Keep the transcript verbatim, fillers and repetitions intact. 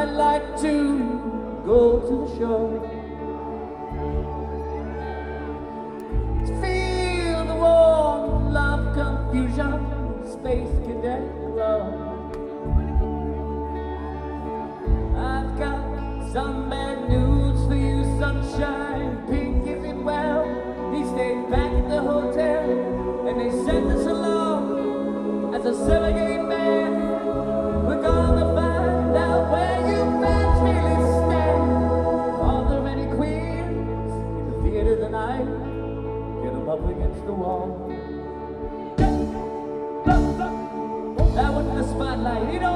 I'd like to go to the shore, feel the warm love confusion, space cadet club. I've got some bad news for you, sunshine. Pink isn't well. He stayed back at the hotel, and they sent us along as a surrogate man. We're gonna find out where you fans really stand. Are there any queens in the theater tonight? Get them up against the wall. That wasn't the spotlight, you know.